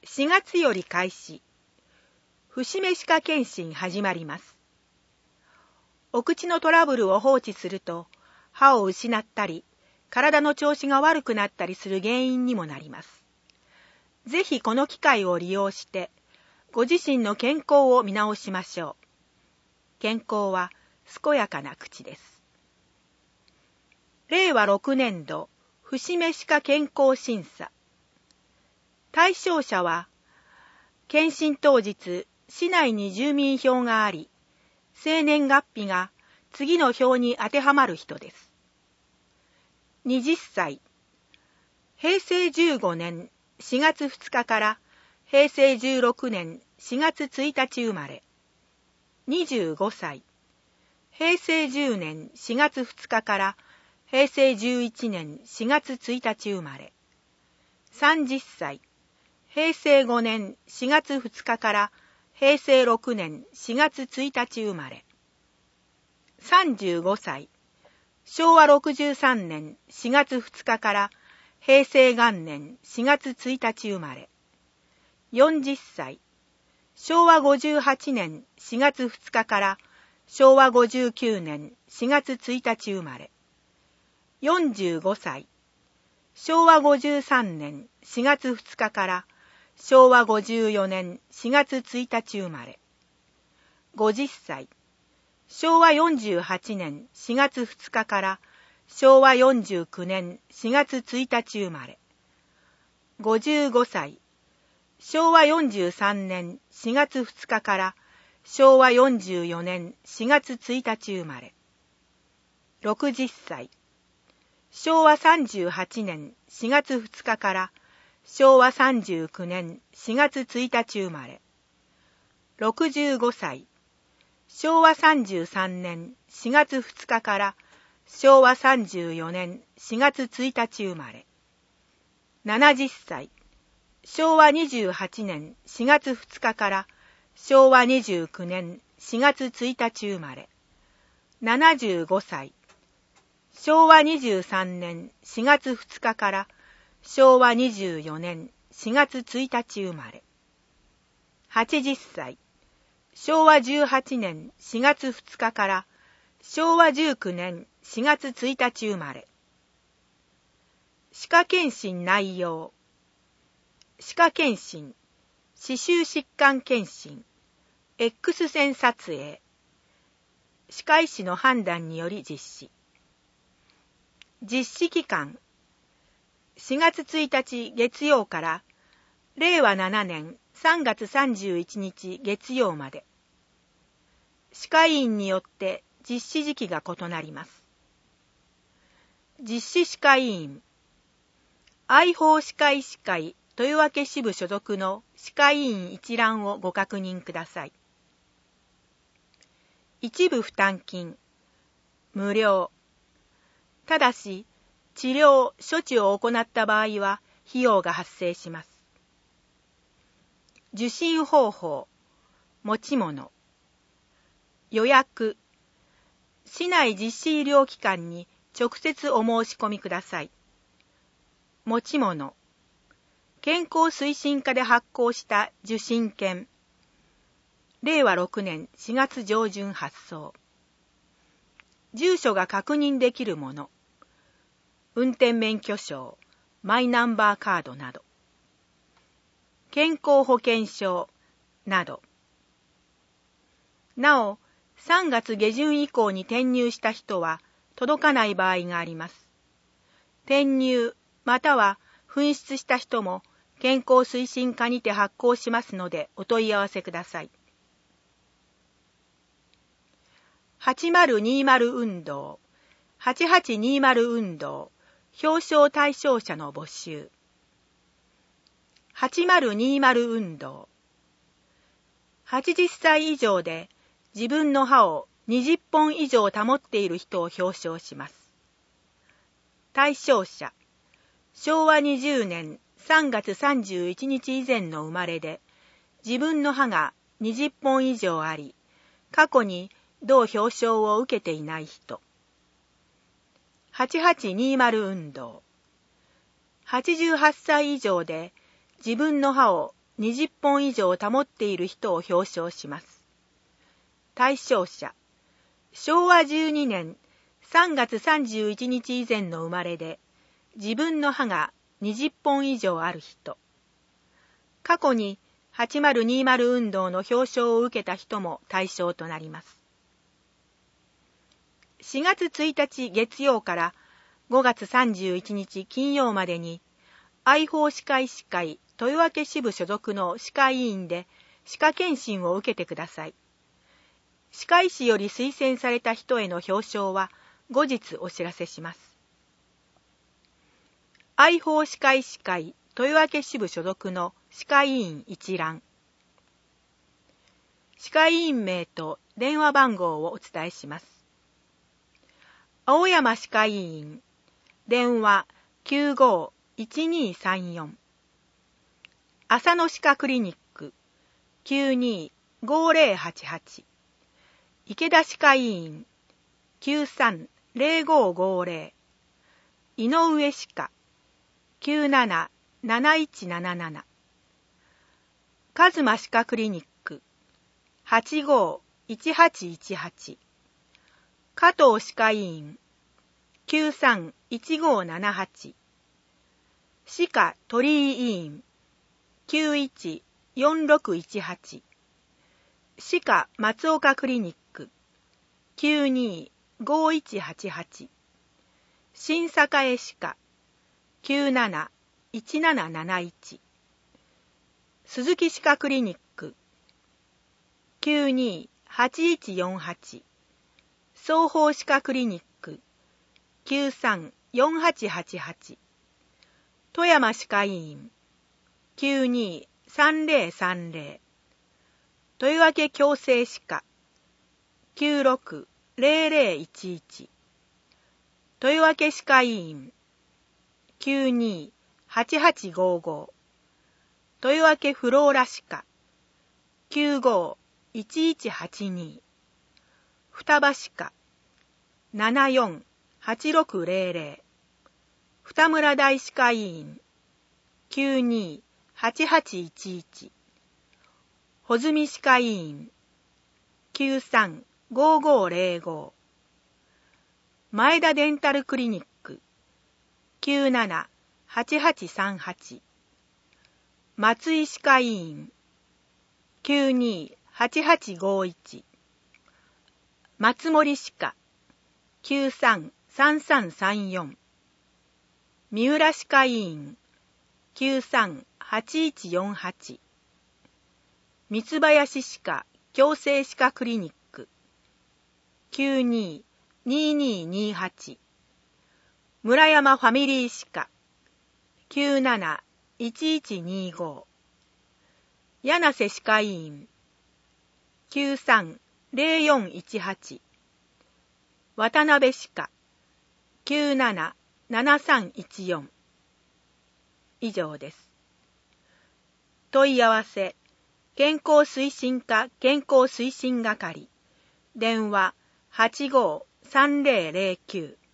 4月より開始。節目歯科検診始まります。お口のトラブルを放置すると、歯を失ったり、体の調子が悪くなったりする原因にもなります。ぜひこの機会を利用して、ご自身の健康を見直しましょう。健康は健やかな口です。令和6年度、節目歯科健康審査。対象者は、検診当日、市内に住民票があり、生年月日が次の表に当てはまる人です。20歳、平成15年4月2日から平成16年4月1日生まれ。25歳、平成10年4月2日から平成11年4月1日生まれ。30歳、平成5年4月2日から平成6年4月1日生まれ。35歳、昭和63年4月2日から平成元年4月1日生まれ。40歳、昭和58年4月2日から昭和59年4月1日生まれ。45歳、昭和53年4月2日から昭和54年4月1日生まれ。50歳、昭和48年4月2日から昭和49年4月1日生まれ。55歳、昭和43年4月2日から昭和44年4月1日生まれ。60歳、昭和38年4月2日から昭和39年4月1日生まれ。65歳、昭和33年4月2日から昭和34年4月1日生まれ。70歳、昭和28年4月2日から昭和29年4月1日生まれ。75歳、昭和23年4月2日から昭和24年4月1日生まれ。80歳、昭和18年4月2日から昭和19年4月1日生まれ。歯科検診内容。歯科検診、歯周疾患検診、X 線撮影。歯科医師の判断により実施。実施期間。4月1日月曜から令和7年3月31日月曜まで。歯科医院によって実施時期が異なります。実施歯科医院。愛邦歯科医師会豊明支部所属の歯科医院一覧をご確認ください。一部負担金。無料。ただし、治療・処置を行った場合は費用が発生します。受診方法。持ち物。予約。市内実施医療機関に直接お申し込みください。持ち物。健康推進課で発行した受診券。令和6年4月上旬発送。住所が確認できるもの。運転免許証、マイナンバーカードなど。健康保険証など。なお、3月下旬以降に転入した人は届かない場合があります。転入または紛失した人も健康推進課にて発行しますのでお問い合わせください。8020運動、8820運動、表彰対象者の募集。8020運動。80歳以上で自分の歯を20本以上保っている人を表彰します。対象者。昭和20年3月31日以前の生まれで、自分の歯が20本以上あり、過去に同表彰を受けていない人。8820運動。88歳以上で自分の歯を 20本以上保っている人を表彰します。対象者、昭和12年3月31日以前の生まれで、自分の歯が20本以上ある人。過去に8020運動の表彰を受けた人も対象となります。4月1日月曜から5月31日金曜までに、愛宝歯科医師会豊明支部所属の歯科医院で歯科検診を受けてください。歯科医師より推薦された人への表彰は後日お知らせします。愛宝歯科医師会豊明支部所属の歯科医院一覧。歯科医院名と電話番号をお伝えします。青山歯科医院、電話95-1234。浅野歯科クリニック、92-5088。池田歯科医院、93-0550。井上歯科、97-7177。和馬歯科クリニック、85-1818。加藤歯科医院、93-1578。歯科鳥居医院、91-4618。歯科松岡クリニック、92-5188。新栄歯科、97-1771。鈴木歯科クリニック、92-8148。双方歯科クリニック、93-4888。富山歯科医院、92-3030。豊明矯正歯科、96-0011。豊明歯科医院、92-8855。豊明フローラ歯科、95-1182。双葉歯科、74-8600。二村大歯科医院、92-8811。穂積歯科医院、93-5505。前田デンタルクリニック、97-8838。松井歯科医院、92-8851。松森歯科、93-3334。三浦歯科医院、93-8148。三林歯科矯正歯科クリニック、92-2228。村山ファミリー歯科、97-1125。柳瀬歯科医院、93-0418。渡辺歯科、97-7314。以上です。問い合わせ、健康推進課健康推進係、電話85-3009。